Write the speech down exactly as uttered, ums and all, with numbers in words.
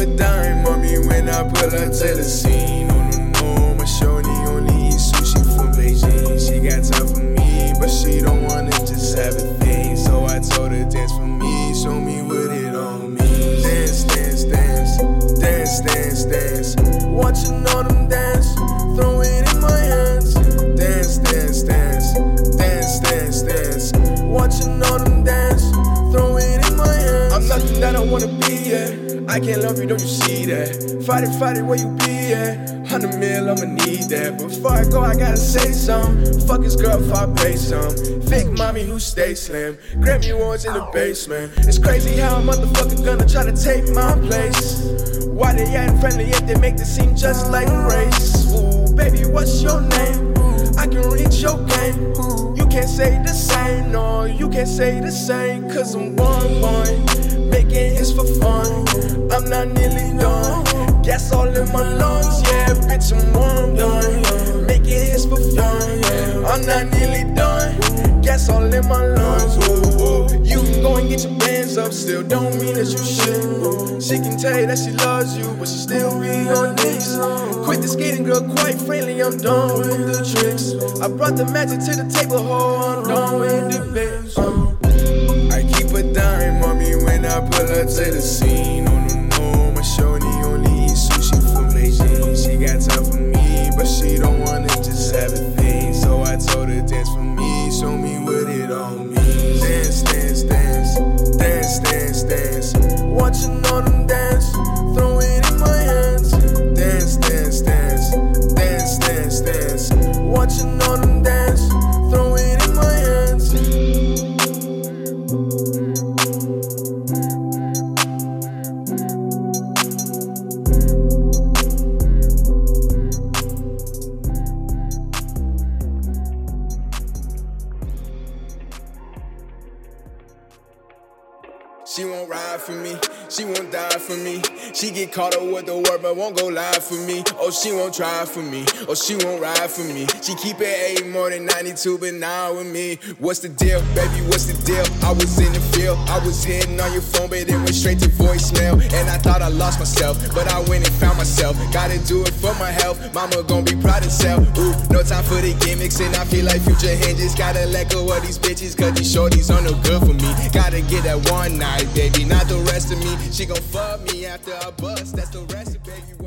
a dime on me when I pull up to the scene. Oh no, no, my shorty only eat sushi from Beijing. She got time for me, but she don't wanna just have a thing. So I told her dance for me, show me what it all means. Dance, dance, dance, dance, dance, dance. Watching all them dance, throw it in my hands. Dance, dance, dance, dance, dance, dance. Watching all them dance, throw it in my hands. I'm nothing that I wanna be, yeah. I can't love you, don't you see that? Fight it, fight it, where you be at? Hundred mil, I'ma need that. But before I go, I gotta say something. Fuck his girl if I pay some. Fake mommy who stay slim. Grammy awards in the basement. It's crazy how a motherfucker gonna try to take my place. Why they acting friendly yet they make this seem just like a race? Ooh, baby, what's your name? I can reach your game. You can't say the same, no, you can't say the same. Cause I'm one boy, making hits for fun. I'm not nearly done. Gas all in my lungs, yeah, bitch, I'm one done. Making hits for fun, yeah. I'm not nearly done. Gas all in my lungs, ooh, ooh. You can go and get your bands up, still don't mean that you should. She can tell you that she loves you, but she still be on knees. Quit the skating, girl, quite frankly, I'm done with the tricks. I brought the magic to the table, ho, I'm done with the bitch. uh. I keep a dime on me when I pull up to the scene. Oh no, no, my shorty only eat sushi from Beijing. She got time for me, but she don't wanna just have a thing. So I told her dance for me, show me what it all means. Dance, dance, dance, dance, dance, dance. Watching all them dance, throw it in my hands. Dance, dance, dance, dance, dance, dance. Watching all them dance, throw it in my hands. She won't ride for me, she won't die for me. She get caught up with the word but won't go live for me. Oh, she won't try for me, oh, she won't ride for me. She keep it eight more than ninety-two, but now with me. What's the deal, baby, what's the deal? I was in the field, I was hitting on your phone, but it went straight to voicemail. And I thought I lost myself, but I went and found myself. Gotta do it for my health, mama gon' be proud of self. Ooh, no time for the gimmicks, and I feel like future hinges. Gotta let go of these bitches, cause these shorties are no good for me. Gotta get that one night, baby, not the rest of me. She gon' fuck me after I bust, that's the rest of baby.